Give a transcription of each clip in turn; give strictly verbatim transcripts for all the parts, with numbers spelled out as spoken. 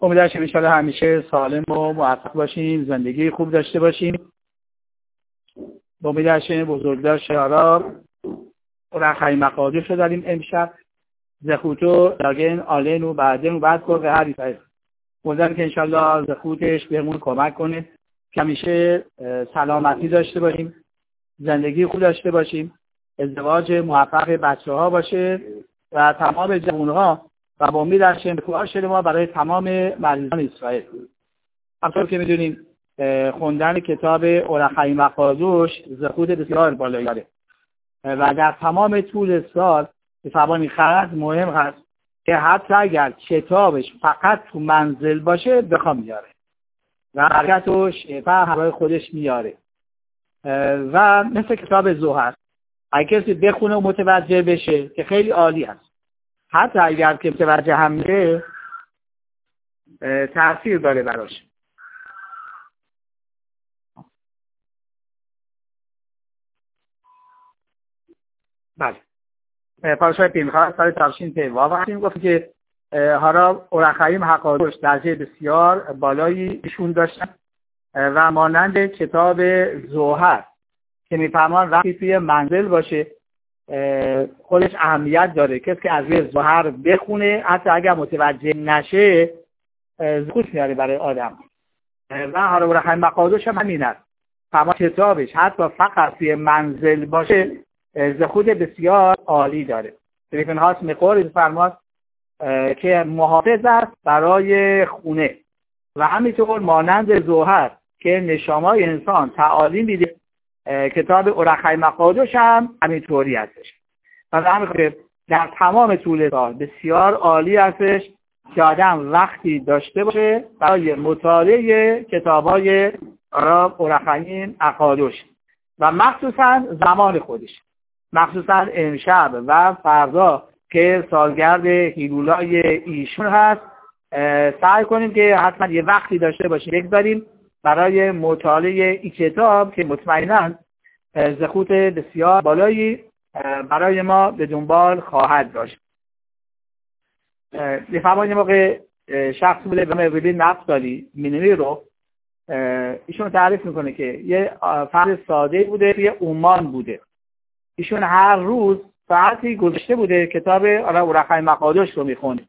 امیدوارم ان شاءالله همیشه سالم و موفق باشیم، زندگی خوب داشته باشیم. با امیدوارم بزرگدار شعرا و خیلی مقادیر رو داریم امشب زخوتو داگن آلن و بعدن و بعد کل هری فایز. امیدوارم که ان شاءالله زخوتش بهمون کمک کنه که همیشه سلامتی داشته باشیم، زندگی خوب داشته باشیم، ازدواج موفق بچه‌ها باشه و تمام جوان‌ها و با امید از دعا شده ما برای تمام مریضان اسرائیل. همطور که میدونیم خوندن کتاب اورخای مقادوش زخوت بسیار بالایی داره و در تمام طول سال بفرمانی خرد مهم هست که حتی اگر کتابش فقط تو منزل باشه بخوام میاره و برکت و شفا همراه خودش میاره و مثل کتاب زهر اگه کسی بخونه و متوجه بشه که خیلی عالی هست، حتی اگر که متوجه هم میشه تأثیر داره براش. بله پارشای پینخاس سال ترشین پیوا وقتی گفت که حالا اورخایم حقادوش درجه بسیار بالایی ایشون داشتن و مانند کتاب زهر که میفهمان وقتی توی منزل باشه خودش اهمیت داره. کسی که از روی زهر بخونه حتی اگر متوجه نشه زخوت میاره برای آدم و حالا اورخایم مقادوش هم همین است. تمام کتابش حتی فقط توی منزل باشه زخوت بسیار عالی داره. تریفن هاست مقور فرماست که محافظ است برای خونه و همینطور مانند زهر که نشامای انسان تعالیم میده کتاب اورخای مقادوش هم همینطوری هستش و همینطور در تمام طول سال بسیار عالی هستش که آدم وقتی داشته باشه برای مطالعه کتابای اورخای مقادوش و مخصوصا زمان خودش، مخصوصا امشب و فردا که سالگرد هیلولای ایشون هست سعی کنیم که حتما یه وقتی داشته باشیم بگذاریم برای مطالعه این کتاب که مطمئناً زخوت بسیار بالایی برای ما به دنبال خواهد داشت. بفرمایید موقع شخص بوده به مبیلی نفتالی مینوی رو ایشون تعریف میکنه که یه فرد ساده بوده توی عمان بوده. ایشون هر روز ساعتی گذاشته بوده کتاب اورخای مقادوش رو میخونه.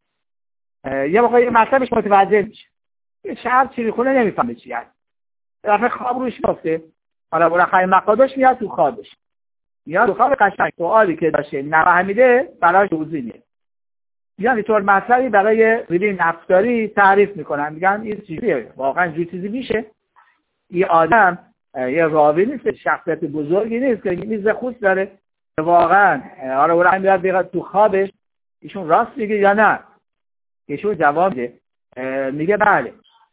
یه موقع یه مطلبش متوجه میشه، یه شهر چی میخونه نمیفهمه چی هست، دفعه خواب روش میفته. حالا اورخای مقادوش میاد تو خوابش، میاد تو خواب قشنگ سوالی که داشته نفهمیده براش توضیح میده. یعنی طور مطلبی برای ریلی نفتاری تعریف میکنن، میگن این چیزیه، واقعا جو چیزی میشه. این آدم یه راوی نیست، شخصیت بزرگی نیست که میز خود داره واقعا. آره اورخای میاد بیاد تو خوابش، ایشون راست میگه یا نه؟ ایشون جواب میده، میگه بله.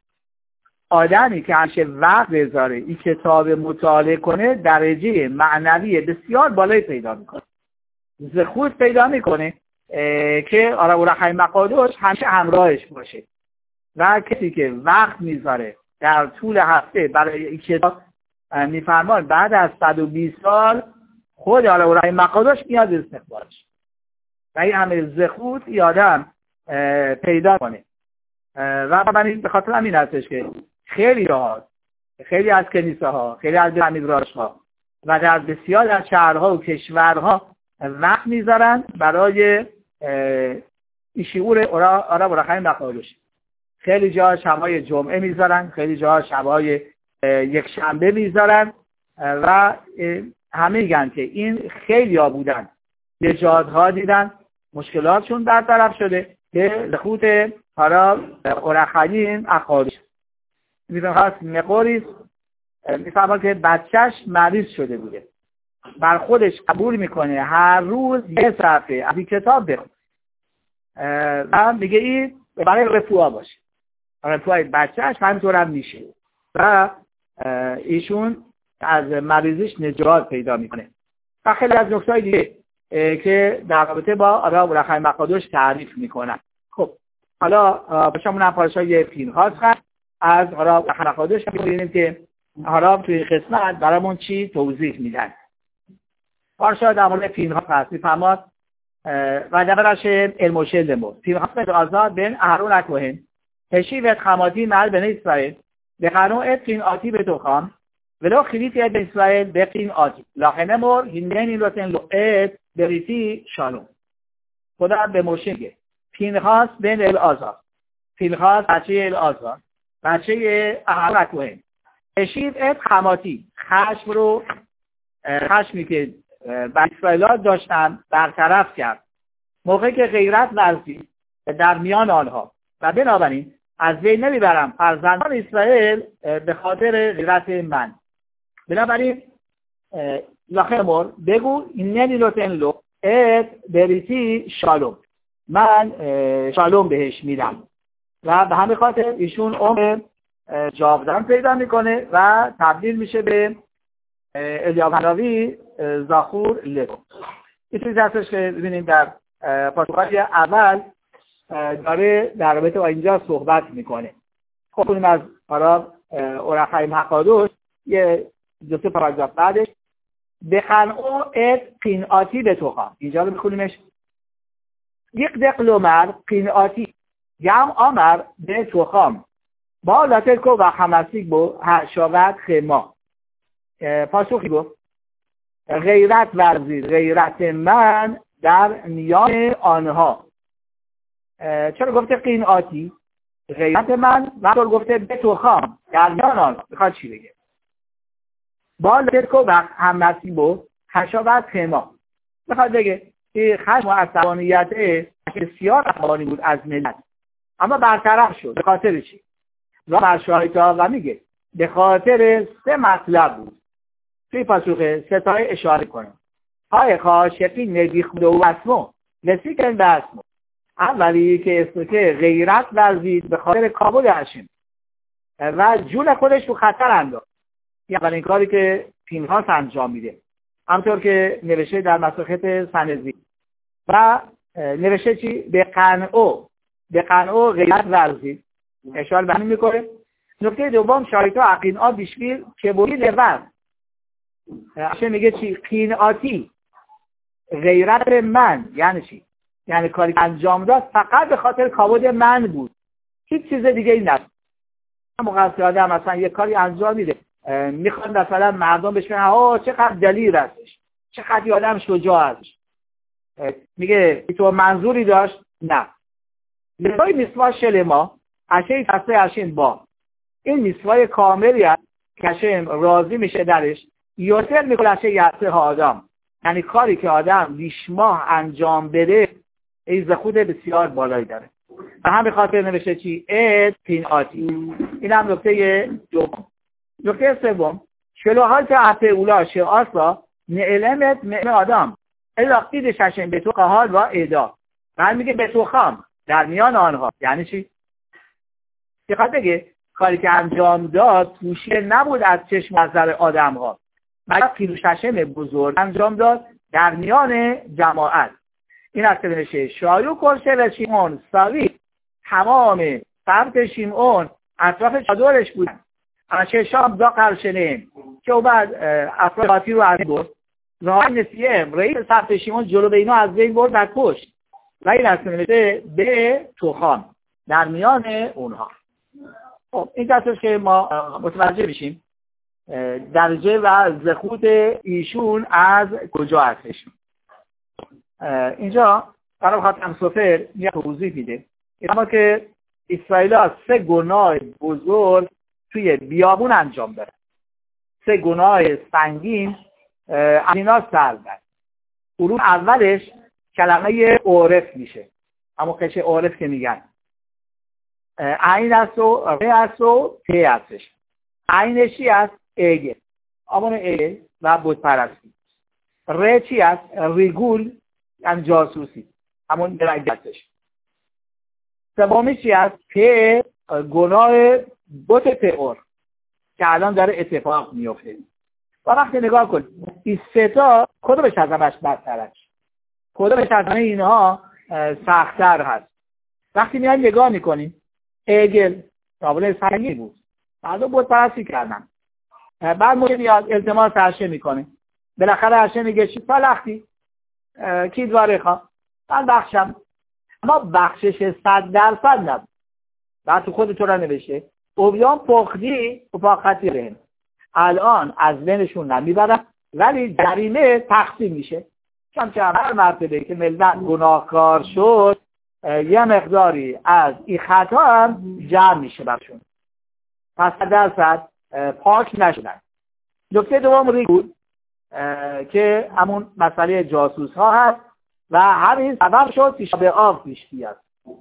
آدمی که همیشه وقت بذاره این کتاب مطالعه کنه درجه معنوی بسیار بالایی پیدا میکنه، زخوت پیدا میکنه که آره اورخای مقادوش همیشه همراهش باشه. و کسی که وقت میذاره در طول هفته برای این کتاب میفرمان بعد از صد و بیست سال خود آره اورخای مقادوش میاد استقبالش و این همه زخوت یادم پیدا کنه. و من به خاطر همین هستش که خیلی ها خیلی از کنیسه ها، خیلی از امیدراش ها و در بسیار از شهرها و کشورها وقت میذارن برای این شعور آره اورخای مقادوش. خیلی جا شبای جمعه میذارن، خیلی جا شبای یک شنبه میذارن و همه میگن که این خیلی ها بودن نجات‌ها دیدن مشکلاتشون برطرف شده که زخوت حالا اورخای مقادوش. میفهمست مقوریست میفهمد که بچهش مریض شده بوده، بر خودش قبول میکنه هر روز یه صفحه از این کتاب بخونه و میگه این برای رفوها باشه، رفوهای بچهش همینطور هم میشه و ایشون از مریضیش نجات پیدا میکنه. و خیلی از نکته‌های دیگه که در رابطه با اورخای مقادوش تعریف میکنن. خب حالا باشمون هم پارشای پینخاس هست از اورخای مقادوش ببینیم که حالا توی قسمت برامون چی توضیح میدن. پارشا در مورد پینخاس هست میفرماد و دبرش الموشل دمو پینخاس به آزاد بین اهرون اکوهن هشیو ات خماتی معل بنی اسرائیل بخنو ات قین آتی به توخام ولو خلیتی ات اسرائیل بقین آتی لاخنه مور هندین این روتن لو ات بریتی شالوم. خدا به موشه میگه پینخاس بن الآزار، پینخاس بچه الآزار بچه احمد کوهن، هشیو ات خماتی خشم رو خشمی که بنی اسرائیل داشتن برطرف کرد موقعی که غیرت ورزید در میان آنها و بنابراین از بین نمیبرم فرزندان اسرائیل به خاطر غیرت من. بنابراین لاخمور بگو ایننی لوتن لو ات بریتی شالوم، من شالوم بهش میدم و به همین خاطر ایشون عمر جاودان پیدا میکنه و تبدیل میشه به الیاو هنوی زاخور لگو. این چیزی هستش که ببینیم در پاسخهای اول داره در رابطه با اینجا صحبت میکنه. خب کنیم از آراب اورخای مقادوش یه دو سه پاراگراف بعدش بخنعو ات قینعاتی به توخام، اینجا رو بخونیمش. یک دقلومر قینعاتی گم آمر به توخام با لاترکو و خمسیک بو هشاوت خیما. پاسخی گفت غیرت ورزید غیرت من در میان آنها. چرا گفته قینعاتی؟ غیرت من وقتی گفته به توخام در میان آنها بخواد چی بگه؟ با لاترکو و خمسیک بو هشاوت خیما بخواد بگه این خشم و عصبانیت بسیار عصبانی بود از ملت اما برطرف شد. به خاطر چی؟ را برشاهیتا و میگه به خاطر سه مطلب بود. توی پاسخ ستای اشاره کنم. های خاشقی ندیخوده و اسمو نسیکن به اسمو. اولی که اسمکه غیرت ورزید به خاطر کابود هشم و جون خودش رو خطر انداخت. این اولین کاری که پینخاس انجام میده، همطور که نوشته در مساخت سنزی و نوشته چی؟ به قنعو به قنعو غیرت ورزید اشاره به همین میکنه. نکته دوم شایتا عقینعا بیشویر که بوری لور اشه میگه چی؟ قینعاتی غیرت من یعنی چی؟ یعنی کاری که انجام داد فقط به خاطر کابود من بود، هیچ چیز دیگه این نبود. موقع آدم مثلا یه کاری انجام میده میخواد مثلا مردم بهش بگن آه چقدر دلیر هستش، چقدر آدم شجاع هستش، میگه تو منظوری داشت؟ نه. لبای میسوا شلما اشهی تصوی اشین با این میسوای کاملی هست که اشهیم راضی میشه درش یوتر میکنه اشهی یعصه ها آدم، یعنی کاری که آدم لیشماه انجام بده ایز خود بسیار بالایی داره و هم به خاطر نوشته چی؟ ات قینعاتی. این هم نکته دوم. نکته سوم شلوحات عطه اولا شعاصا نعلمت نعم آدم الاقید ششن به تو قهال و ادا و میگه به تو خام در میان آنها یعنی چی؟ بخواد بگه کاری که انجام داد توشیه نبود از چشم نظر آدم ها بلکه پیروششم بزرگ انجام داد در میان جماعت. این است که نمیشه شایو کرشه و شیمون ساوی تمام فرد شیمون اطراف چادرش بودن اشه شام دا قرشنه که او بعد افراطی رو از بود راه نسیم رئیس فرد شیمون جلو به اینا از بین برد و کشت و این است که نمیشه به توخام در میان اونها. خب این دستش که ما متوجه بشیم درجه و زخوت ایشون از کجا هستش. اینجا برای خاتم سفر یه توضیح میده اما که اسرائیل ها سه گناه بزرگ توی بیابون انجام داره، سه گناه سنگین از اینا سر بر. علوم اولش کلمه عورف میشه، اما قشه عورف که میگن عین است و ره است و ته هستش. عینش چی است؟ ایگه آمون ایگه و بت پرستی. ره چی است؟ ریگول یعنی جاسوسی همون درنگ هستش. سومی چی است؟ ته گناه بت تئور که الان داره اتفاق میفته. و وقتی نگاه کن این سه تا کدومش از همش بدترش، کدومش از همه اینها سخت‌تر هست. وقتی میایم نگاه میکنیم ایگل تابلو سنگی بود، بعدا بت پرستی کردن، بعد موقع میاد التماس عرشه میکنه، بالاخره عرشه میگه چی؟ فلختی کی دواره خواه من بخشم، اما بخشش صد درصد نبود. بعد تو خود تو را نوشته اویان پخدی و پاختی رهن، الان از بینشون نمیبرن ولی جریمه تقسیم میشه، چون که هر مرتبه که ملت گناهکار شد یه مقداری از این خطا هم جمع میشه برشون، پس درصد پاک نشدن. نکته دوم ریگ بود که همون مسئله جاسوس ها هست و همین سبب شد پیش به آب پیش بیاد.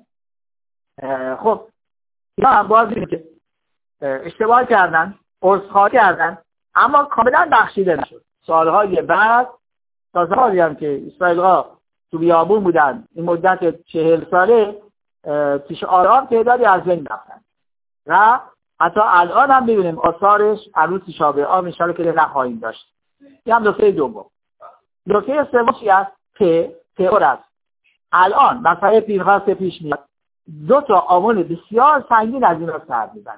خب اینا هم باز بینید که اشتباه کردن، عذرخواهی کردن، اما کاملا بخشیده نشد. سالهای بعد تا سالی هم که اسرائیل‌ها تو بیابون بودن، این مدت چهل ساله پیش آرام تعدادی از بین رفتن و حتی الان هم ببینیم آثارش عروس شابه آب انشاءالله که نخواهیم داشت. این هم نکته دوم. نکته سوم چی است؟ پ پئور است. الان مسئله پینخاس پیش میاد، دو تا عامل بسیار سنگین از این را سر می‌زنه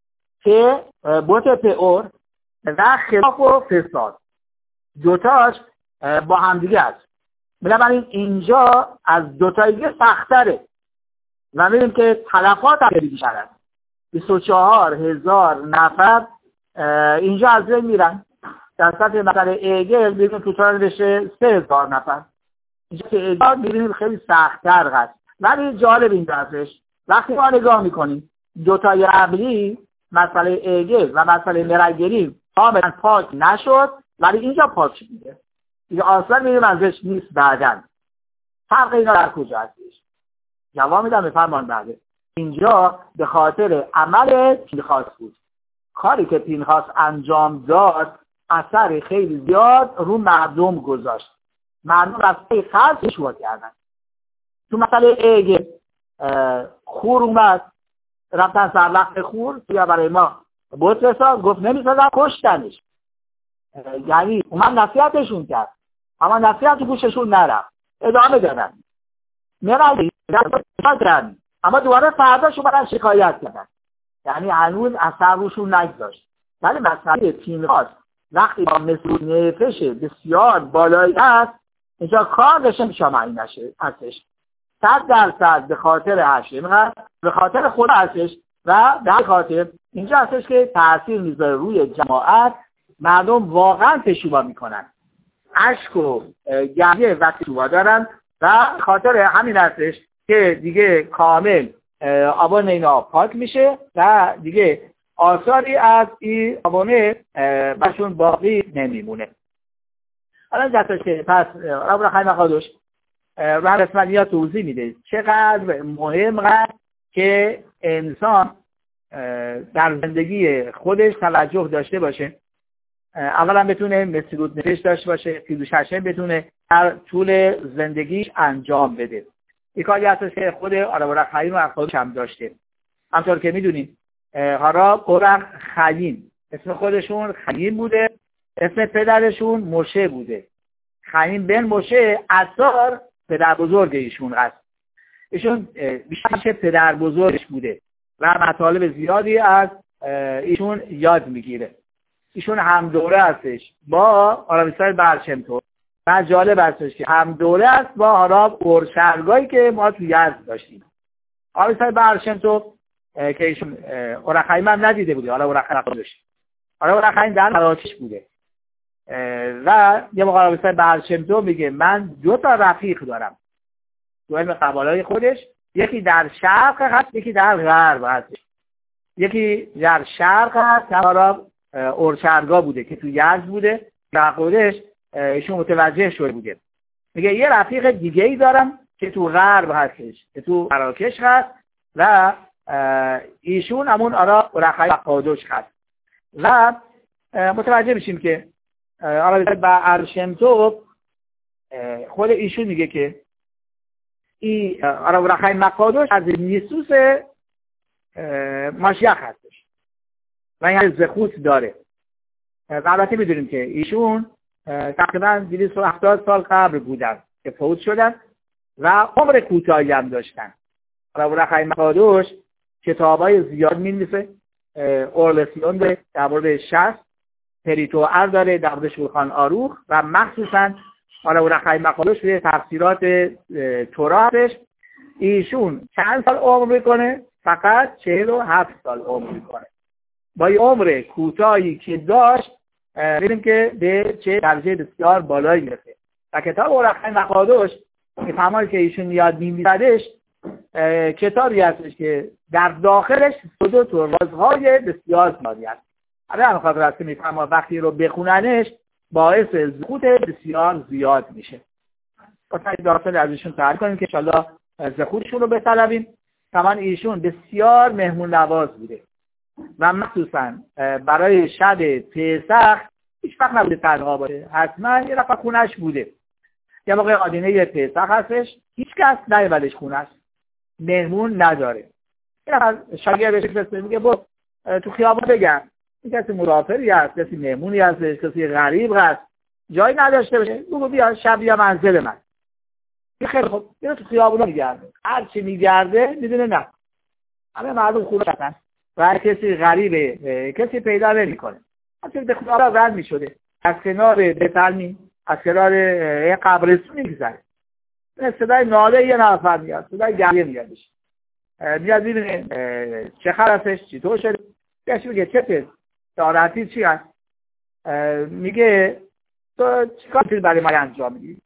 که بوت پئور و خلاف و فساد دوتاش با همدیگه است. بنابراین اینجا از دوتایی سخت‌تره و می‌بینیم که تلفات هم بیشتر است. بیست و چهار هزار نفر اینجا از بین میرن. در سطح مثلا ایگل می‌بینیم توتال بشه سه هزار نفر. اینجا که ایگل می‌بینیم خیلی سخت‌تر هست. ولی جالب این درسش وقتی ما نگاه می‌کنیم دوتای قبلی مسئله ایگل و مسئله مرگری کاملا پاک نشد ولی اینجا پاک شده. دیگه آثار می‌بینیم ازش نیست بعداً. فرق اینا در کجا هستش؟ جواب میدم به فرمان بعده. اینجا به خاطر عمل پینخاس بود. کاری که پینخاس انجام داد اثر خیلی زیاد رو مردم گذاشت. مردم از پی خرس شروع کردن. تو مسئله ایگل خور اومد رفتن سرلخت خور یا برای ما بود رساد گفت نمی‌سازن کشتنش. یعنی اومد نصیحتشون کرد اما نصیحت تو گوششون نرفت، ادامه دادن میرن کردن اما دوباره فرداش اومدن شکایت کردن، یعنی هنوز اثر روشون نگذاشت. ولی مسئله پینخاس وقتی با مسئول نفش بسیار بالایی هست اینجا کار بشه شما این نشه هستش. صد درصد به خاطر هشم هست، به خاطر خود هستش و به خاطر اینجا هستش که تأثیر میذاره روی جماعت. مردم واقعا تشوبا میکنن، اشک و گریه و تشوبا دارن و خاطر همین هستش که دیگه کامل آبان اینا پاک میشه و دیگه آثاری از این آبانه برشون باقی نمیمونه. الان جاتش که پس رب رخای مقادش رو هر اسمالیات توضیح میده چقدر مهم هست که انسان در زندگی خودش توجه داشته باشه. اولا بتونه مسئولیت نفش داشته باشه، فیلوششه بتونه در طول زندگیش انجام بده. این کاری هستش که خود آرا خیین و اخلاقش هم داشته. همطور که میدونیم آرا قرق خیین اسم خودشون خیین بوده، اسم پدرشون مشه بوده. خیین بن مشه اثار پدر بزرگ ایشون هست. ایشون بیشتر پدر بزرگش بوده و مطالب زیادی از ایشون یاد میگیره. ایشون هم دوره هستش با آرابیسای برشمتو و جالب هستش که هم دوره است با آراب اورشرگایی که ما تو یزد داشتیم. آرابیسای برشمتو که ایشون اورخایم هم ندیده بوده، حالا اورخایم داشت. حالا اورخایم در مراکش بوده و یه موقع آرابیسای برشمتو میگه من دو تا رفیق دارم تو علم قبالای خودش، یکی در شرق هست یکی در غرب هست. یکی در شرق هست که آراب اورشرگا بوده که تو یزد بوده و خودش ایشون متوجه شده بوده. میگه یه رفیق دیگه ای دارم که تو غرب هستش که تو مراکش هست و ایشون همون آرا رخای قادوش هست و متوجه میشیم که آرا برشمتو خود ایشون میگه که این آرا رخای مقادوش از نیسوس ماشیخ هستش و این زخوت داره. البته میدونیم که ایشون تقریبا دویست و هفتاد سال قبل بودن که فوت شدن و عمر کوتاهی هم داشتن. رخای مقادوش کتابای زیاد می‌نویسه، اورلسیون داره در مورد شصت، پریتوار داره در مورد شولخان آروخ و مخصوصا رخای مقادوش به تفسیرات توراتش. ایشون چند سال عمر میکنه؟ فقط چهل و هفت سال عمر میکنه. با این عمر کوتاهی که داشت ببینیم که به چه درجه بسیار بالایی میرسه. و کتاب اورخای مقادش که فرمایید که ایشون یاد می‌میردش کتابی هستش که در داخلش صدوت و رازهای بسیار زیادی هست. الان هم خاطر هست که میفهمم وقتی رو بخوننش باعث زخوت بسیار زیاد میشه. با تایی داخل ازشون تعریف کنیم که انشاءالله زخوتشون رو بطلبیم. طبعا ایشون بسیار مهمون نواز بوده و مخصوصا برای شب پسح هیچ وقت نبوده تنها باشه، حتما یه نفر خونش بوده. یه موقع آدینه پسح هستش هیچ کس نیومدش خونش، مهمون نداره. یه نفر شاگردش فرسته میگه برو تو خیابون بگم این کسی مسافری هست، کسی مهمونی هستش، کسی غریب هست، جایی نداشته باشه، بگو بیا شب بیا منزل من. یه خیلی خوب یه تو خیابونا میگرده، هر چی میگرده میدونه نه همه مردم خونه هستن و هر کسی غریبه کسی پیدا نمیکنه. اصلا به خدا رد میشده از کنار بتلمی از کنار یه قبرستون میگذره، صدای ناله یه نفر میاد، صدای گریه میادش، میاد ببینه چه خرافش چطور شده. بهش میگه چه پس دارتی چی هست؟ میگه تو چیکار می‌کنی برای ما انجام میدی؟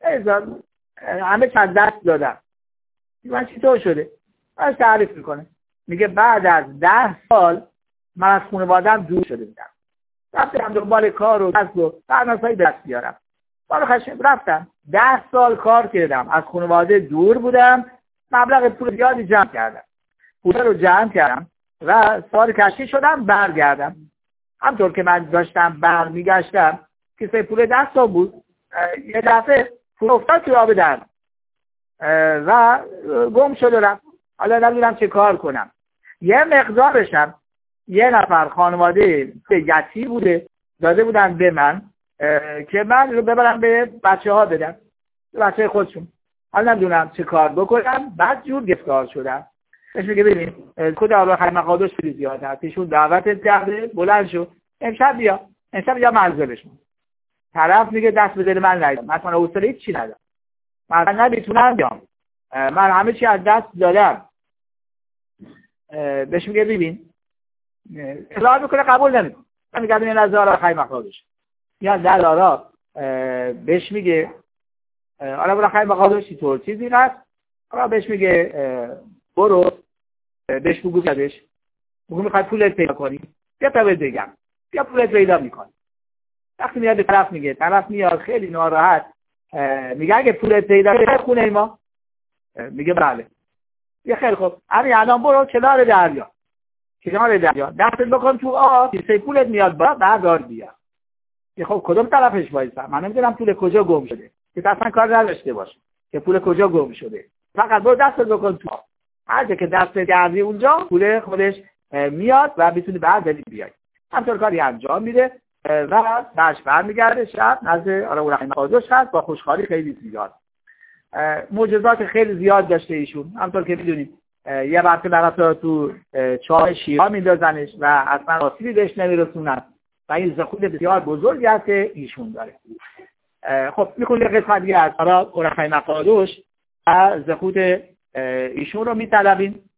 همه چند دست دادم. من چطور شده؟ من تعریف میکنه. میگه بعد از ده سال من از خانواده‌ام دور شده بودم. رفتم دنبال کار و کسب و برنامه‌های دست بیارم. بالا خشم رفتم. ده سال کار کردم. از خانواده دور بودم. مبلغ پول زیادی جمع کردم. پول رو جمع کردم و سوار کشتی شدم برگردم. همطور که من داشتم برمیگشتم کیسه پول دستم بود. یه دفعه پول افتاد تو آب در و گم شد و رفت. حالا نمیدونم چه کار کنم. یه مقدارشم یه نفر خانواده یتیم بوده داده بودن به من که من رو ببرم به بچه ها بدم، به بچه خودشون. حالا نمیدونم چه کار بکنم. بعد جور گفتار شدم. بهش میگه ببین خود اورخای مقادش خیلی زیاد هست، ایشون دعوت کرده بلند شو امشب بیا امشب بیا منزلشون. طرف میگه دست به دل من نیدم، مثلا حوصله چی ندارم، من نمیتونم بیام، من همه چی از دست دادم. بهش میگه ببین اصرار میکنه قبول نمیکنه. من میگم این از اورخای مقادش یا دلارا بهش میگه حالا اورخای مقادش طور چیزی هست. حالا بهش میگه برو بهش بگو بیادش، بگو میخوای پولت پیدا کنی بیا تا بهت بگم، بیا پولت پیدا میکنی. وقتی میاد به طرف میگه، طرف میاد خیلی ناراحت میگه اگه پولت پیدا کنی خونه ما؟ میگه بله. یه خیلی خوب همین الان برو کنار دریا، کنار دریا دستت بکن تو آب، کیسه پولت میاد بالا بردار بیا. یه خب کدوم طرفش وایسم؟ من نمیدونم پول کجا گم شده، که اصلا کار نداشته باشه که پول کجا گم شده، فقط برو دستت بکن تو آب. هر جا که دست گردی اونجا پول خودش میاد و میتونی برداری بیای. همطور کاری انجام میده و بعدش برمیگرده شب نزد اورخای مقادش هست با خوشحالی خیلی زیاد. معجزات خیلی زیاد داشته ایشون. همطور که میدونید یه وقت برای تو چاه شیرها میندازنش و اصلا آسیبی بهش نمیرسونن و این زخود بسیار بزرگی هست که ایشون داره. خب میخونیم قسمت دیگه از اورخای مقادش و زخود ایشون رو میطلبیم.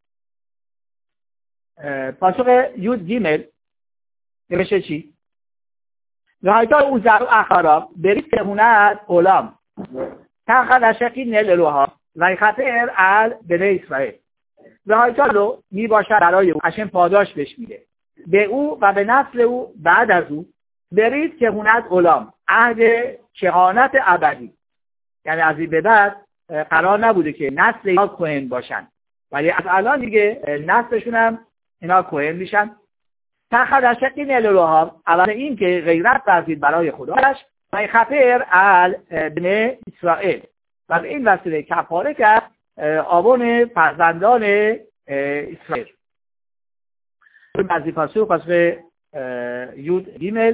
پاسخ یود گیمل نوشته چی؟ نهایتا اون زرو اخراب برید کهونت علام تنخد اشقی نل الوها و خطر ال بنی اسرائیل. نهایتا رو می باشد برای او اشم پاداش بش میده به او و به نسل او بعد از او برید کهونت علام، عهد کهانت ابدی. یعنی از این به بعد قرار نبوده که نسل اینا کوهن باشن، ولی از الان دیگه نسلشون هم اینا کوهن میشن. تخد اشقی نل الوها، اول این که غیرت ورزید برای خدایش و خطر ال بنی اسرائیل و به این وسیله کفاره کرد آبون فرزندان اسرائیل. بعضی پاسخ پاسخ یود گیمل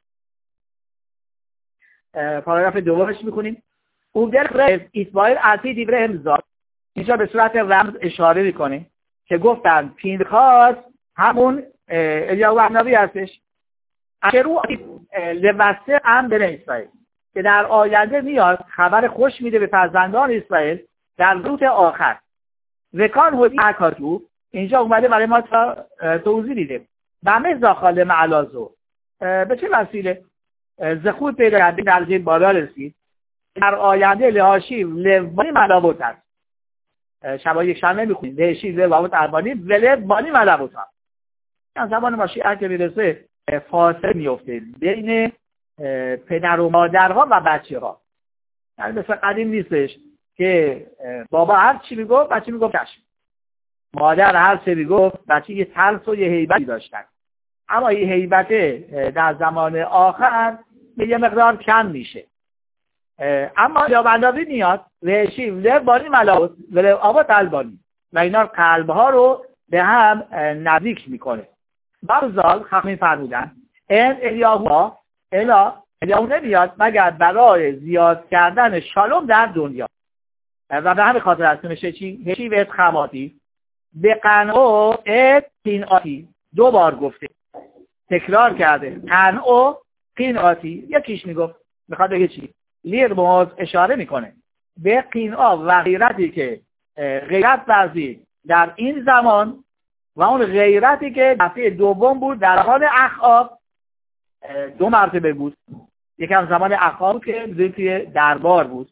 پاراگراف دومش میکنیم. او در رز اسماعیل عطی دیبره امزاد اینجا به صورت رمز اشاره میکنه که گفتن پینخاس همون الیاهو النبی هستش، اشرو لوسته ام بنی اسرائیل که در آینده میاد خبر خوش میده به فرزندان اسرائیل در روز آخر. وکان هودی اکاتو اینجا اومده برای ما تا توضیح دیده. بمه زاخاله معلازو به چه وسیله زخود پیدا کرده درجه بالا رسید در آینده لهاشی لبانی ملابوت هست. شبا یک شنبه میخونیم لهاشی لبانی اربانی ولبانی ملابوت هست. از زمان ماشیعه که میرسه فاصله میفته بین پدر و مادرها و بچه ها. یعنی مثل قدیم نیستش که بابا هر چی میگفت بچه میگفت چشم، مادر هر چی میگفت بچه یه ترس و یه هیبتی داشتن. اما این هیبت در زمان آخر به یه مقدار کم میشه. اما جابندابی میاد رهشی لبانی ملاوت ولی آبا تلبانی و اینا قلبها رو به هم نزدیک میکنه. بعضال خخمی فرمودن این الیاهو الا الیاهو نمیاد مگر برای زیاد کردن شالوم در دنیا و به همین خاطر هست میشه چی؟ هشی ویت خماتی به قنعو ات قینعاتی دو بار گفته تکرار کرده. قنعو قینعاتی یکیش میگفت میخواد بگه چی؟ لیر باز اشاره میکنه به قینعا و غیرتی که غیرت ورزید در این زمان و اون غیرتی که دفعه دوم بود در حال اخاب دو مرتبه بود. یکم زمان اخاب که بزنید توی دربار بود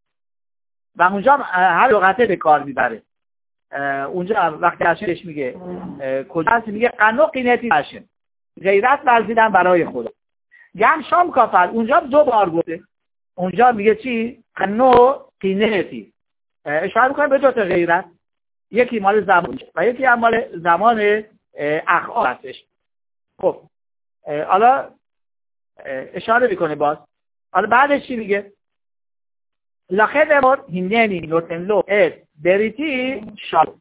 و اونجا هر لغته به کار میبره. اونجا وقتی اشرش میگه کجا هست میگه قنو قینتی بشه غیرت ورزیدن برای خدا. گم شام کافر اونجا دو بار گفته. اونجا میگه چی؟ قنو قینتی اشاره میکنه به دو تا غیرت، یکی مال زمان و یکی هم مال زمان اخاب هستش. خب حالا اشاره میکنه باز. حالا بعدش چی میگه؟ لخد امور هینینی نوتن لو ات بریتی شال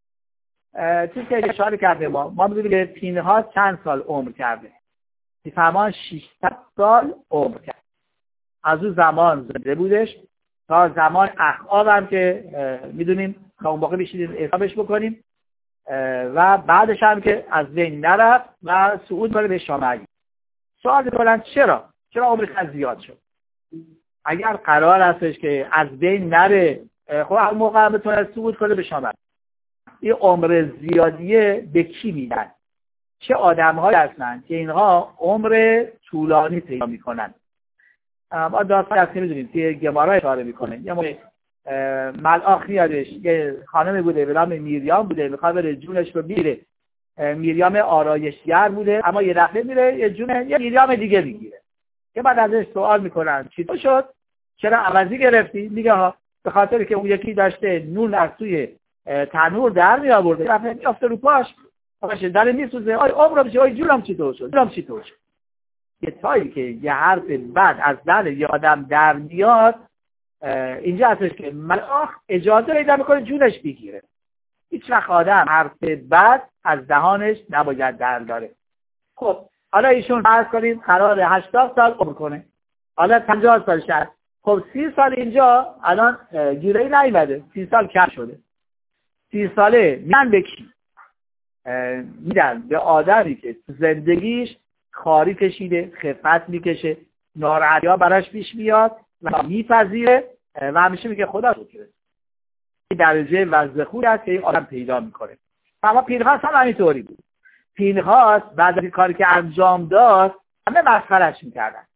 چیزی که اشاره کرده ما ما میدونیم که پینها چند سال عمر کرده. میفهمان ششصد سال عمر کرد. از اون زمان زنده بودش تا زمان اخاب هم که میدونیم که اون باقی بشیدیم حسابش بکنیم و بعدش هم که از بین نرفت و صعود کنه به شام. سوال میکنن چرا؟ چرا عمرش از زیاد شد؟ اگر قرار هستش که از بین نره خب اون موقع بتونه صعود کنه به شام. این عمر زیادیه به کی میدن؟ چه آدم‌هایی هستن که اینها عمر طولانی پیدا میکنن؟ ما داستان هست که میدونیم که گمارا اشاره میکنه. یه موقع ملاخ میادش یه خانمی بوده به نام میریام بوده میخواد بره جونش رو بگیره. میریام آرایشگر بوده اما یه دفعه میره یه جون یه میریام دیگه میگیره که بعد ازش سوال میکنن چی تو شد؟ چرا عوضی گرفتی؟ میگه ها به خاطر که اون یکی داشته نون از توی تنور در می آورده دفعه میافته رو پاش باشه در میسوزه. آی عمرم چی؟ آی جونم چی تو شد؟ جونم چی تو شد؟ یه تایی که یه حرف بد از دهن یه آدم در میاد اینجا هستش که ملاخ اجازه پیدا میکنه جونش بگیره. هیچ وقت آدم حرف بد از دهانش نباید در داره. خب حالا ایشون فرض کنید قرار هشتاد سال عمر کنه، حالا پنجاه سال شد. خب سی سال اینجا الان گیره‌ای نیومده، سی سال کم شده. سی ساله میدن به کی؟ میدن به آدمی که زندگیش خاری کشیده، خفت میکشه، ناراحتی ها براش پیش میاد و میپذیره و همیشه میگه خدا رو کرد. این درجه وضع خوبی است که این آدم پیدا میکنه. اما پینهاس هم همینطوری بود. پینهاس بعد از این کاری که انجام داد همه مسخره‌اش میکردن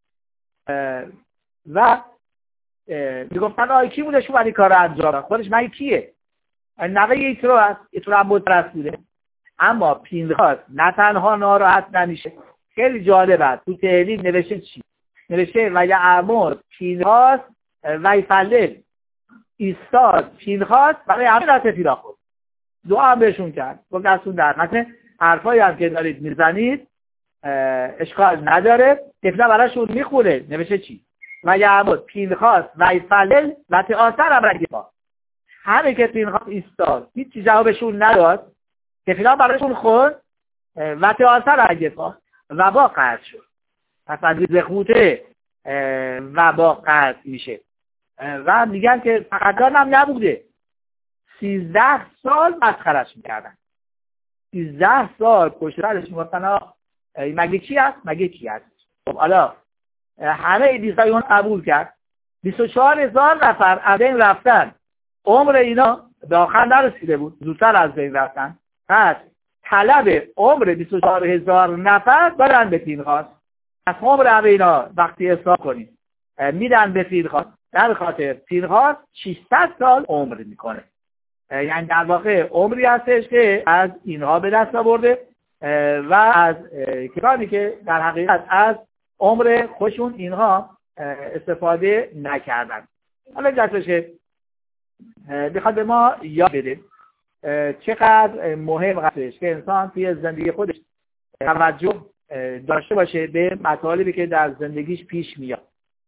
و میگفتن آی کی بوده شو برای کار انجام داد؟ خودش مگه کیه؟ نوه یترو است، یترو هم بودرست بوده. اما پینهاس نه تنها ناراحت نمیشه. خیلی جالب است تو تهلیل نوشته چی؟ نوشته و یعمر پینهاس و یفلل ایستاد پینهاس برای همه را تفیرا خود دعا هم بهشون کرد. گفت دستون در نکنه، حرفایی هم که دارید میزنید اشکال نداره. تفیرا برایشون میخوره. نوشته چی؟ و یعمر پینهاس و یفلل و تئاثر هم رگی با همه که پینهاس ایستاد هیچی جوابشون نداد. تفیرا برایشون خورد و تئاثر رگی با وبا قطع شد. پس از زخوته وبا قطع میشه و میگن که فقط هم نبوده، سیزده سال مسخرش میکردن. سیزده سال پشترش میگفتن مگه کی هست؟ مگه کی هست؟ خب حالا همه دیزای اون قبول کرد. بیست و چهار هزار نفر از این رفتن. عمر اینا به آخر نرسیده بود، زودتر از این رفتن. پس طلب عمر بیست و چهار هزار نفر دارن به پینخاس. از عمر اینا وقتی حساب کنیم میدن به پینخاس، در خاطر پینخاس ششصد سال عمر میکنه. یعنی در واقع عمری هستش که از اینها به دست آورده و از کسانی که در حقیقت از عمر خودشون اینها استفاده نکردن. حالا جلسه که بخواد به ما یاد بده چقدر مهم هستش که انسان توی زندگی خودش توجه داشته باشه به مطالبی که در زندگیش پیش میاد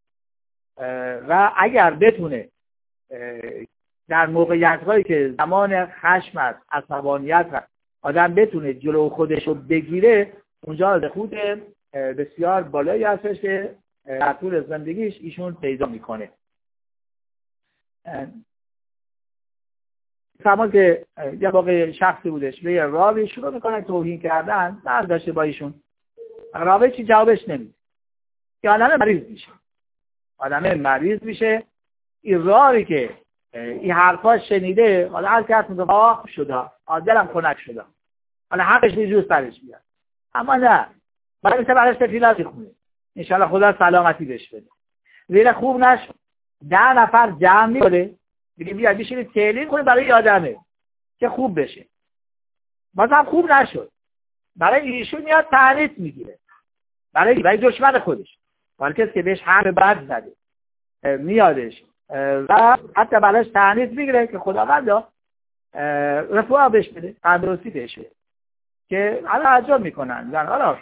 و اگر بتونه در موقعیت‌هایی که زمان خشم است، عصبانیت هست، آدم بتونه جلو خودش رو بگیره، اونجا خود بسیار بالایی هستش که در طول زندگیش ایشون پیدا میکنه. زمان که یه واقع شخصی بودش به یه راوی شروع میکنه توهین کردن، درد داشته با ایشون، راوی چی جوابش نمیده که آدم مریض میشه. آدم مریض میشه این راوی که این حرفا شنیده، حالا هر کس میگه آه شده، دلم خنک شده، حالا حقش نیجور سرش بیاد، اما نه، باید میشه برش تفیلات خونه، انشالله خدا سلامتی بهش بده. زیر خوب نشد، ده نفر جمع میکنه دیگه بیاد بشینید تحلیل کنه برای یادمه که خوب بشه، بازم خوب نشد، برای ایشون میاد تعنیت میگیره، برای برای دشمن خودش، برای کسی که بهش حرف بد زده میادش و حتی براش تعنیت میگیره که خداوندا رفوع بهش بده، تندرستی بهش بده، که حالا عجب میکنن زن حالا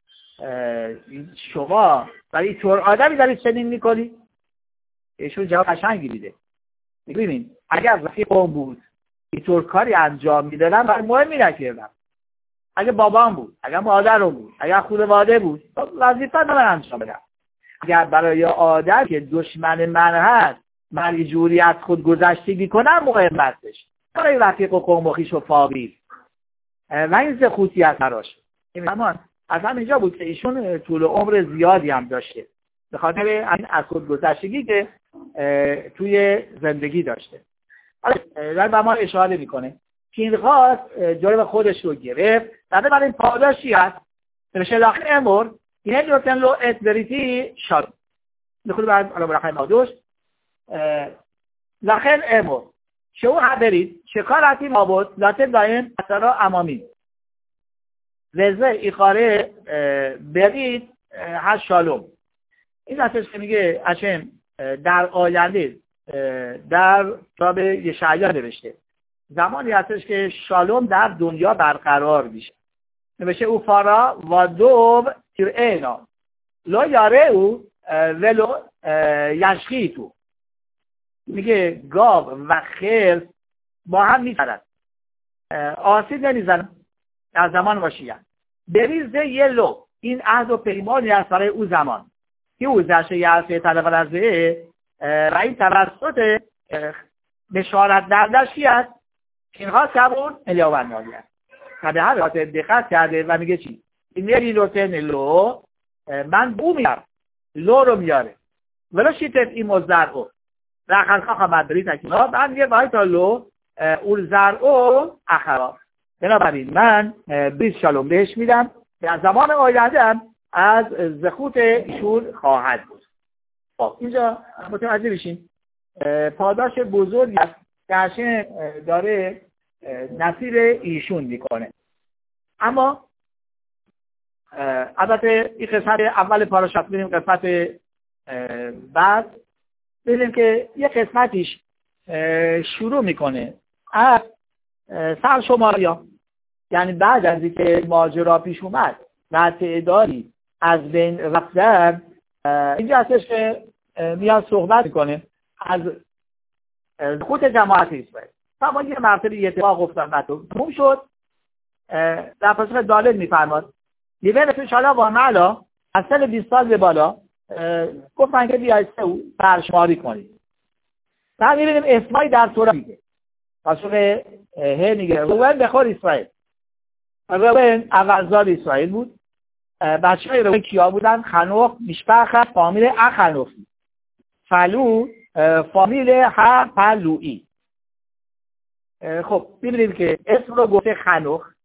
شما برای این طور آدمی دارید چنین میکنی؟ ایشون جواب قشنگی میده، ببین اگر رفیق قوم بود اینطور کاری انجام میدادن برای مهمی نکردم، اگه بابام بود، اگه مادرم بود، اگه خانواده بود وظیفه من انجام بدم. اگر برای آدم که دشمن من هست من یه جوری از خود گذشتگی کنم مهم هستش، برای رفیق و قوم و خویش و فامیل و این زخوتی از براش. این زمان از همینجا بود که ایشون طول عمر زیادی هم داشته به خاطر این از خود گذشتگی که توی زندگی داشته. حالا به ما اشاره میکنه پینخاس جلوی خودش رو گرفت، بعد برای این پاداشی هست نوشته لاخر امور این دوتن لو اتبریتی شد نخود بعد علا برخای مادوش لاخر امور شو حبرید شکارتی مابود لاتن دایم اثرا امامی وزه ایخاره برید هشت شالوم. این دستش که میگه اشم در آینده در کتاب یشعیا نوشته زمانی هستش که شالوم در دنیا برقرار میشه، نوشته او فارا و دوب تیرعینا لو یاره او ولو یشخی تو، میگه گاو و خرس با هم میزنن، آسیب نمیزنن در زمان واشیه بریزه یه لو، این عهد و پیمانی از برای او زمان که او زرشه یه عرصه طلب لرزه و این توسط بشارت دردشی است که اینها سبون الیاون نالی است و به هر خاطر دقت کرده و میگه چی؟ این میری لوتن لو من بو میارم لو رو میاره ولو شیطت این مزدر او رخلخا خمد بریز اکینا من میگه باید تا لو اول زر او اخرا. بنابراین من بیست شالوم بهش میدم که از زمان آینده هم از زخوت ایشون خواهد بود. خب اینجا متوجه بشین پاداش بزرگی است که هرچه داره نصیب ایشون میکنه. اما البته این قسمت اول پاراشات ببینیم، قسمت بعد ببینیم که یه قسمتیش شروع میکنه از سرشماریا، یعنی بعد از اینکه ماجرا پیش اومد و تعدادی از بین رفتن اینجا هستش که میاد صحبت میکنه از خود جماعت اسرائیل. اما یه مرتبه یه اتفاق افتاد تموم شد، در پاسخ دالت میفرماد لیبه نفیش حالا با معلا از سال بیست سال به بالا گفتن که بیاید او برشماری کنید. بعد میبینیم اسمایی در تورات میگه، پاسخ هه میگه روبن بخور اسرائیل. روبن اولزاد اسرائیل بود. بچه های روبن کیا بودن؟ خنوخ میشپخ فامیل اخنوخی، فلو فامیل ها پلوئی. خب ببینیم که اسم رو گفته خنوخ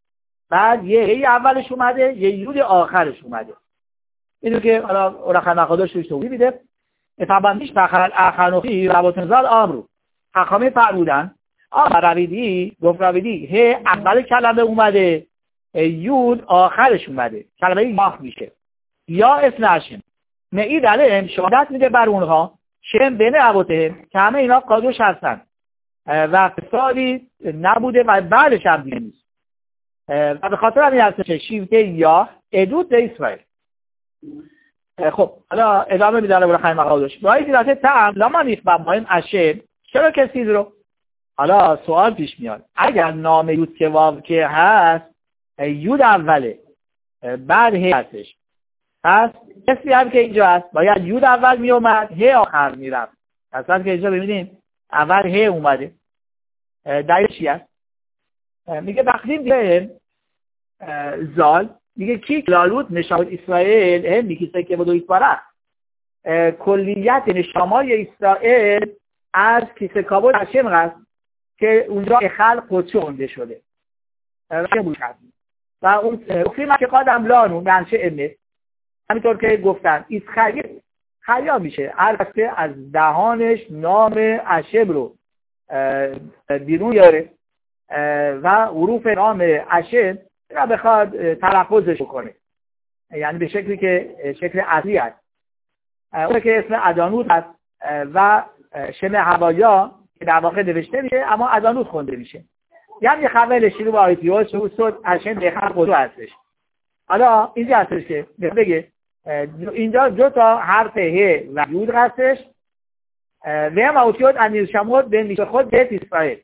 بعد یه هی اولش اومده، یه یود آخرش اومده. اینو که حالا رقم مقادش روش توضیح میده. اتبندیش فخر اخنوخی رواتن زال آمرو حکامی فرمودن آمر رویدی گفت رویدی هی اول کلمه اومده، یود آخرش اومده، کلمه یاه میشه یا اسم هشم معید علیهم شهادت میده بر اونها شم بین عبوته که همه اینا قادوش هستن و فسادی نبوده و بعدش هم دیگه نیست و به خاطر همین هست که شیفته یا ادود به اسرائیل. خب حالا ادامه میداره برای خیلی مقادش برای دیلاته تعم لاما نیست و مایم اشم چرا کسی رو حالا سوال پیش میاد اگر نام یود که واو که هست یود اوله بعد هی هستش، پس کسی هم که اینجا هست باید یود اول می اومد هی آخر می رفت. اصلا که اینجا ببینیم اول هی اومده. دلیل چی هست؟ میگه بخدیم دیگه زال میگه کی لالود نشامت اسرائیل هم میکیسه که بدو ایتباره کلیت نشامای اسرائیل از کیسه کابل هشم هست که اونجا اخل قدسی اونده شده و اون اخیمه که قادم لانو منشه امه همینطور که گفتن ایس خیلی خیلی میشه هر وقته از دهانش نام اشم رو بیرون یاره و حروف نام اشم را بخواد تلفظش کنه، یعنی به شکلی که شکل اصلی هست اون که اسم ادانوت هست و شم هوایا که در واقع نوشته میشه اما ادانوت خونده میشه، یعنی خبر شروع با آیتیوز شروع شد اشم بخیر قدو هستش. حالا اینجا هستش که بگه اینجا دو تا حرف ه و یود هستش و هم اوتیود انیل شمود به میشه خود بیت اسرائیل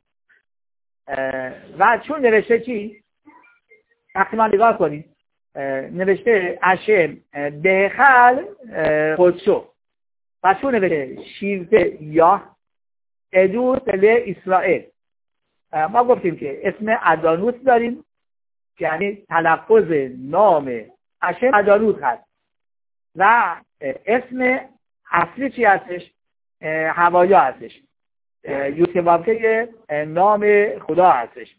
و چون نوشته چی؟ وقتی ما نگاه کنیم نوشته اشم بخل خودشو و چون نوشته شیفته یا ادوت ل اسرائیل ما گفتیم که اسم ادانوت داریم یعنی تلفظ نام اشم ادانوت هست و اسم اصلی چی هستش؟ هوایا هستش، یوتیوابکه نام خدا هستش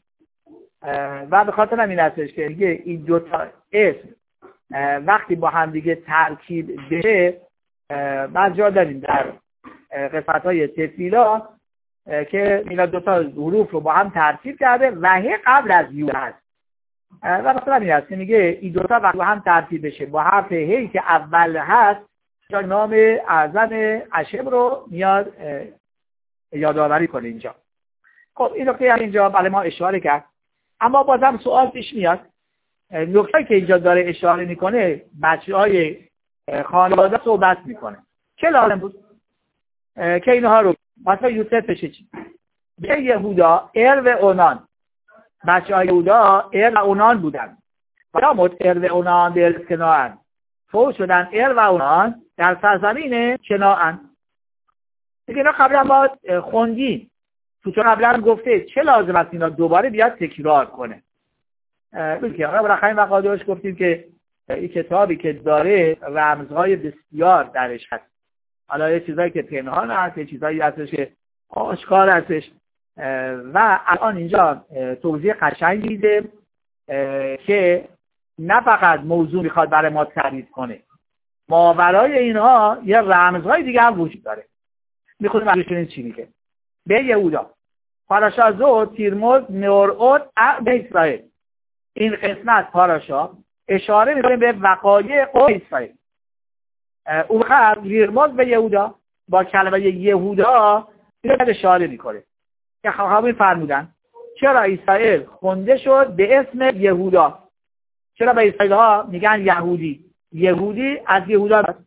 و به خاطر همین هستش که دیگه این دوتا اسم وقتی با هم دیگه ترکیب بشه بعض جا داریم در قسمت های تفیلا که اینا دوتا حروف رو با هم ترکیب کرده و هی قبل از یو هست و به خاطر همین هست که میگه این دوتا وقتی با هم ترکیب بشه با حرف هی که اول هست جا نام اعظم اشم رو میاد یادآوری کنه اینجا. خب این نکته اینجا برای ما اشاره کرد، اما بازم سوال پیش میاد نکته‌ای که اینجا داره اشاره میکنه بچه‌های خانواده صحبت میکنه چه لازم بود که اینها رو مثلا یوسف بشه چی به یهودا ار و اونان بچه‌های یهودا ار و اونان بودن و مت ار و اونان در کنعان فوت شدن ار و اونان در سرزمین کنعان. دیگه اینا قبلا ما خوندیم تو چون قبلا گفته چه لازم است اینا دوباره بیاد تکرار کنه. بلکه آقا برای مقادش گفتیم که این کتابی که داره رمزهای بسیار درش هست، حالا یه چیزایی که پنهان هست یه چیزایی هستش که آشکار هستش و الان اینجا توضیح قشنگ میده که نه فقط موضوع میخواد برای ما تعریف کنه، ماورای اینها یه رمزهای دیگه هم وجود داره. میخونیم ازشون چی میگه. به یهودا پاراشا زو تیرموز نورعود به اسرائیل، این قسمت پاراشا اشاره میکنه به وقایع قوم اسرائیل. اون خب تیرموز به یهودا با کلمه یهودا اینو اشاره میکنه که خواهی فرمودن چرا اسرائیل خونده شد به اسم یهودا، چرا به اسرائیل ها میگن یهودی، یهودی از یهودا هست.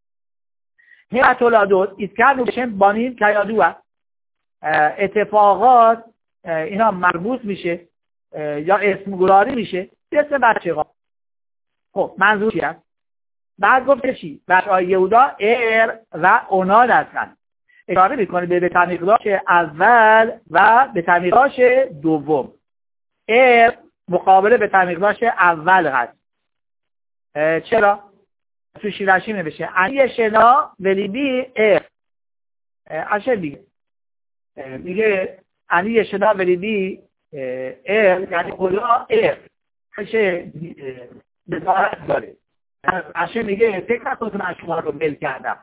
هیئت العدود اسکر بشن بانین که یادو اتفاقات اینا مربوط میشه یا اسم گراری میشه به اسم بچه ها. خب منظور چی هست؟ بعد گفته چی؟ بچه های یهودا ار و اوناد هستن، اشاره میکنه به تمیقداش اول و به تمیقداش دوم. ار مقابله به تمیقداش اول هست. چرا؟ تو شیرشی نوشته انی شنا ولیبی ار عشان دیگه میگه انی شنا ولیبی ار یعنی خدا ار میشه نظارت داره. عشه میگه فکر نکنید من شما رو ول کردم،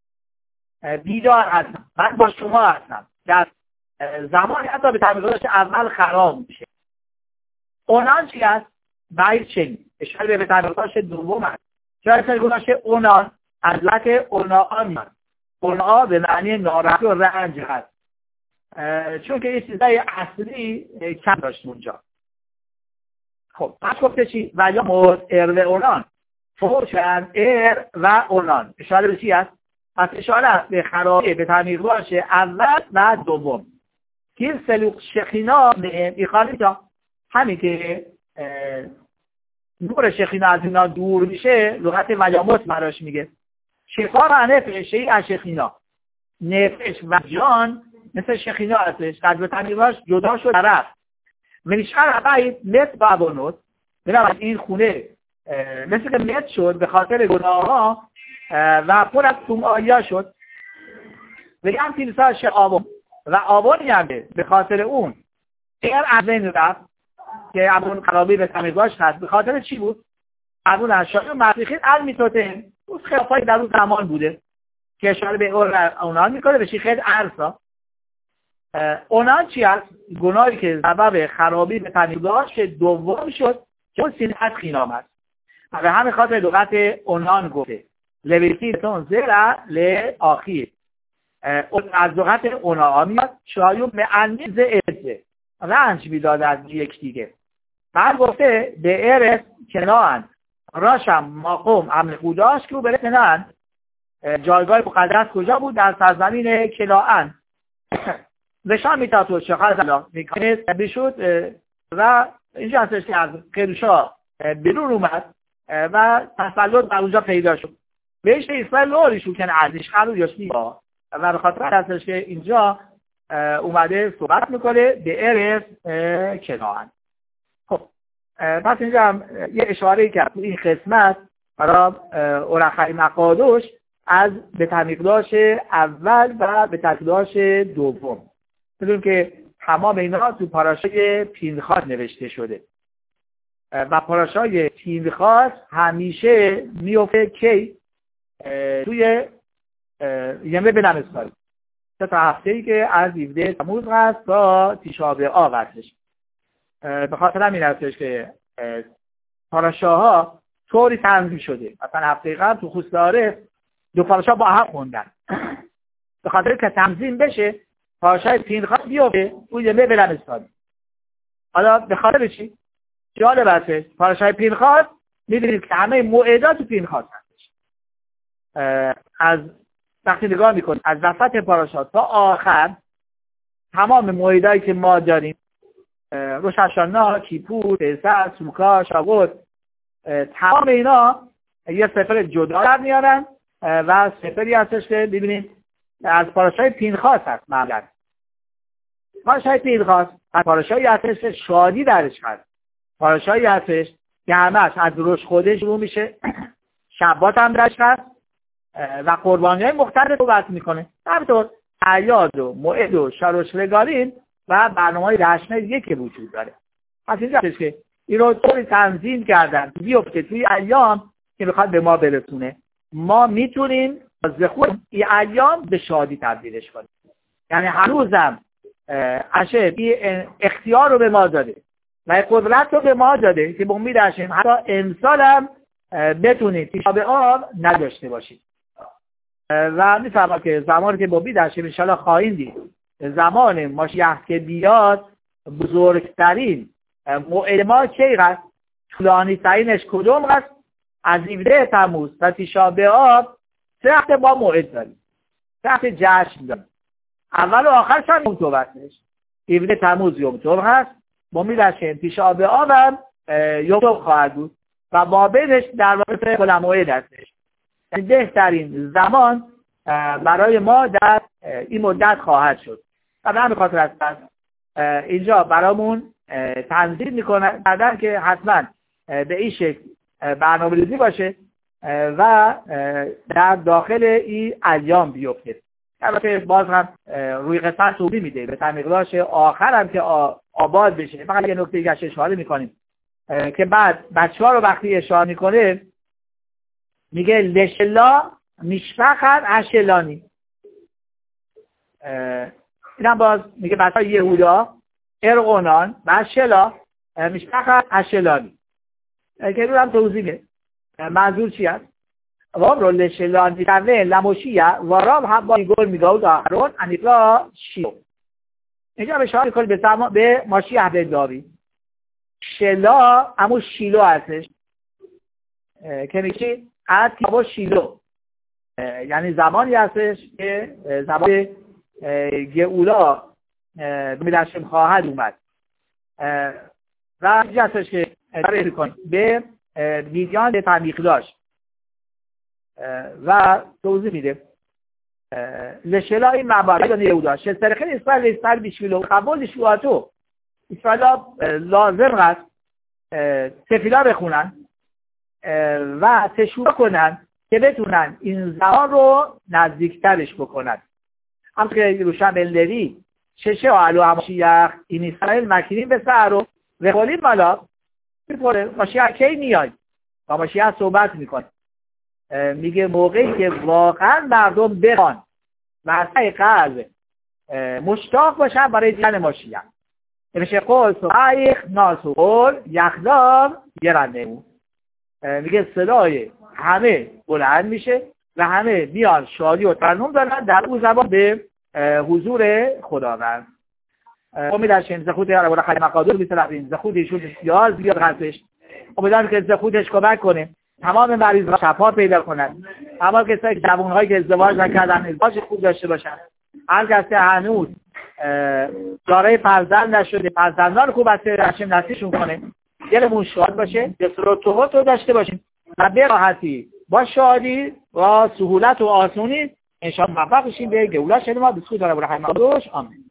بیدار هستم، من با شما هستم. در زمانی حتی به تعبیر گذاشته اول خراب میشه. اونان چی هست؟ باید چنین اشاره به تعبیر گذاشته دوم هست. چرا اشاره گذاشته اونان از لک اونان میاد. اونان به معنی ناراحتی و رنج هست، چون که این چیزای اصلی کم داشت اونجا. خب پس گفته چی؟ و یا مورد ار و اونان فوشن ار و اونان اشاره به چی هست؟ پس اشاره به خرابی به تعمیر باشه اول و دوم. که سلوک شخینا میخواهی تا همین که نور شخینا از اینا دور میشه لغت مجاموت براش میگه. شفا و نفش از شخینا، نفش و جان مثل شخینا هستش، قد به تعمیراش جدا شد طرف منشهر باید مت بابانوت بنابراین این خونه مثل که مت شد به خاطر گناه ها و پر از توم آیا شد. بگم تیلساش آبون و آبونی هم به خاطر اون اگر از این رفت که ابون خرابی به تعمیرگاهش هست به خاطر چی بود؟ ابون اشاری و مسیخین المیتوتن اون خلافایی در اون زمان بوده که اشاره به اونان میکنه به چی خیلی عرصا. اونان چی هست؟ گناهی که سبب خرابی به تعمیرگاهش دوم شد که اون سینت خینام هست و به همین خاطر لغت اونان گفته لویتیتون زیرا لآخیر از لغت اونان میاد شایون معنی زعزه رنج میداد از یک دیگه. بعد گفته به ارس کنان راشم مقام عمل خوداش که او بره کنان جایگاه مقدس کجا بود؟ در سرزمین کنعان. نشان میتاد تو شخص الله میکنه بشود و اینجا هستش که از قرشا بیرون اومد و تسلط در اونجا پیدا شد. بهش اسرائیل لوری شو کنه ارزش خلو یاشتی با و به خاطر هستش که اینجا اومده صحبت میکنه به ارس کنعان. خب پس اینجا هم یه اشاره کرد این قسمت برای اورخای مقادوش از به تعمیقداش اول و به تعمیقداش دوم. بدون که تمام اینا تو پاراشای پینخاس نوشته شده و پاراشای پینخاس همیشه میوفه کی توی یمه به نمستاری تا هفته‌ای که از هفده تموز هست تا تیشا بآب هستش. به خاطر همین هستش که پاراشاها طوری تنظیم شده. مثلا هفته قبل تو خوستاره دو پاراشا با هم خوندن به خاطر که تنظیم بشه پاراشای پینخاس بیوفه توی یمه به نمستاری. حالا به خاطر چی؟ جالب هستش پاراشای پینخاس می‌بینید که همه موعدات تو پینخاس هستش. از وقتی نگاه میکنید از وسط پاراشا تا آخر تمام موعدایی که ما داریم روش هاشانا، کیپور، پسح، سوکا، شاوت تمام اینا یه سفر جدا در میارن و سفری هستش که ببینید از پاراشای پینخاس هست. معمولا پاراشای پینخاس از پاراشایی هستش که شادی درش هست، پاراشایی هستش که همش از روش خودش شروع میشه، شبات هم درش هست و قربانی های مختلف رو بحث میکنه. همینطور اعیاد و موعد و شروشلگارین و برنامه های جشن‌های دیگه که وجود داره. پس اینجا هستش که این رو طوری تنظیم کردن بیفته توی ایام که میخواد به ما برسونه. ما میتونیم از خود این ایام به شادی تبدیلش کنیم. یعنی هنوزم عشه بی اختیار رو به ما داده و قدرت رو به ما داده که به امید هستیم حتی امسال هم بتونید تیشا بآب نداشته باشید. و میفهمم که زمانی که با بید هستیم انشاءالله خواهیم دید زمان ماشیح که بیاد بزرگترین موعد ما چی هست؟ طولانی ترینش کدوم هست؟ از هفده تموز تا تیشا بآب سه هفته با موعد داریم، سه هفته جشن داریم. اول و آخرش هم یوم توبه هستش. هفده تموز یوم توبه هست، با میداشتیم تیشا بآب هم یوم توبه خواهد بود و با بینش در واقع کل موعد هستش. بهترین زمان برای ما در این مدت خواهد شد و به همین خاطر هست اینجا برامون تنظیم میکنن کردن که حتما به این شکل برنامه‌ریزی باشه و در داخل این ایام بیفته. البته باز هم روی قسمت توضیح میده به تعمیقداش آخر هم که آباد بشه. فقط یه نکته دیگه اشاره میکنیم که بعد بچه ها رو وقتی اشاره میکنه میگه لشلا میشفخت اشلانی. اینم باز میگه بچه های یهودا ارغونان و شلا میشفخت اشلانی که رو هم توضیحه منظور چی هست؟ وام رو لشلان دیتنه لموشیه وارام هم با گل میگه دارون انیقلا شیو. اینجا به شما میکنه به, به ماشیه به داری شلا همون شیلو هستش که میگه از با شیلو یعنی زمانی هستش که زمان گئولا میلشم خواهد اومد و اینجا هستش که برای کنیم به میدیان به تعمیق داشت و توضیح میده لشلا این مبارد یهودا شسترخه اسفل اسفل بیشویلو قبول شواتو اسفلا لازم هست تفیلا بخونن و تشویق کنن که بتونن این زمان رو نزدیکترش بکنن. همطور که روشن بلدری ششه آلو همشیخ این اسرائیل مکینین به سر رو وقالیم مالا میپره ماشیخ کی میای با ماشیخ صحبت میکن میگه موقعی که واقعا مردم بخوان و اصلا قلب مشتاق باشن برای دیدن ماشیخ میشه قول سوایخ ناسو قول یخدام گرنده میگه صدای همه بلند میشه و همه میان شادی و ترنم دارن در اون زمان به حضور خداوند. امیدوارم زخوت یا رب العالمین مقادیر بی‌طرفین زخوت ایشون بسیار زیاد هستش. امیدوارم که زخوتش کمک کنه تمام مریض‌ها شفا پیدا کنن. اما کسایی که جوان‌هایی که ازدواج نکردن ازدواج خوب داشته باشن. هر کسی هنوز دارای فرزند نشده فرزندان خوب است رشم نصیبشون کنه. دلمون شاد باشه، جسارت تو داشته باشیم و به راحتی با شادی و سهولت و آسونی ان شاء الله موفق بشیم به گولا شد ما بسکوت رب الرحمن آمین.